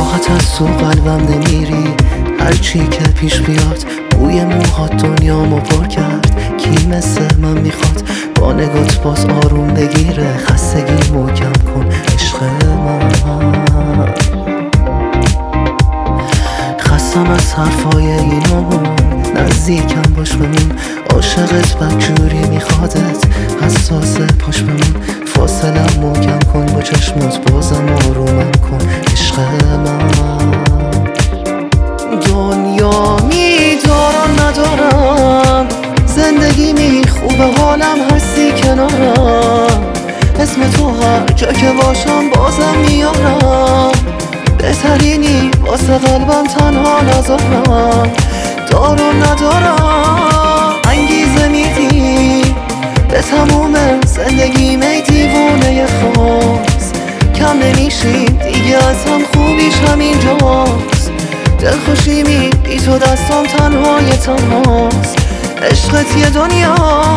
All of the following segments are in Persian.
راحت از تو قلبم نمیری، هرچی که پیش بیاد بوی موهات دنیامو پر کرد. کی مثل من میخواد با نگات باز آروم بگیره، خستگی محکم کن عشق من. خستم از حرفای اینامون، نزدیکم باش بمون، عاشقت بدجوری میخوادت، حساس پاش بمون. فاصلم محکم کن با چشمات، بازم آرومم کن عشق من. دنیا میدارم ندارم، زندگی می خوبه حالم هستی کنارم، اسم تو هر جا که باشم بازم میارم. بهترینی واسه قلبم تنها نذارم، دارم ندارم انگیزه میدی به تموم زندگیم، ای دیوونه خاص کم نمیشیم دیگه از هم، خوبیش همینجاست. دلخوشیمی بی تو دستم تنهای تنهاست، عشقت یه دنیا.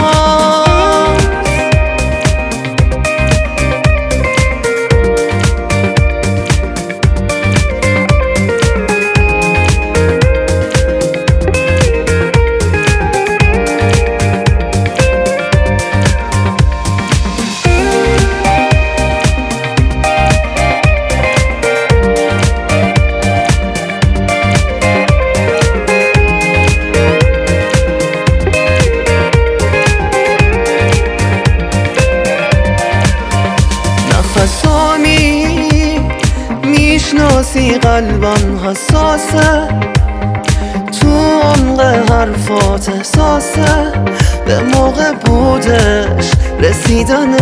میشناسی قلبم حساسه، تو عمق حرفات احساسه، به موقع بودش رسیدنت.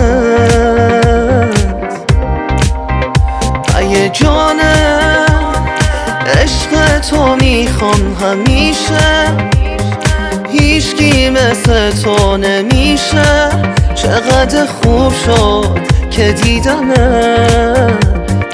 هیجانه عشق تو میخوام همیشه، هیچکی مثل تو نمیشه. چقدر خوب شد که دیدمت،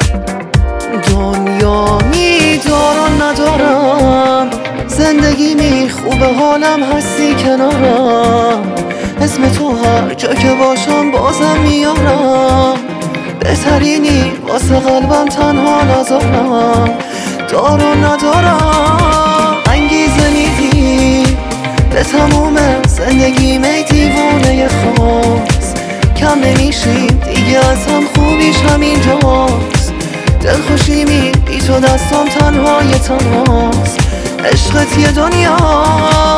دنیا میدارم ندارم، زندگی می خوبه حالم هستی کنارم، اسم تو هر جا که باشم بازم میارم. بهترینی واسه قلبم تنها نذارم، دارم ندارم انگیزه میدی به تموم زندگیم، ای دیوونه خاص کم نمیشیم دیگه از هم، خوبیش همینجاست. دلخوشیمی بی تو دستم تنهای تنهاست، عشقت یه دنیا.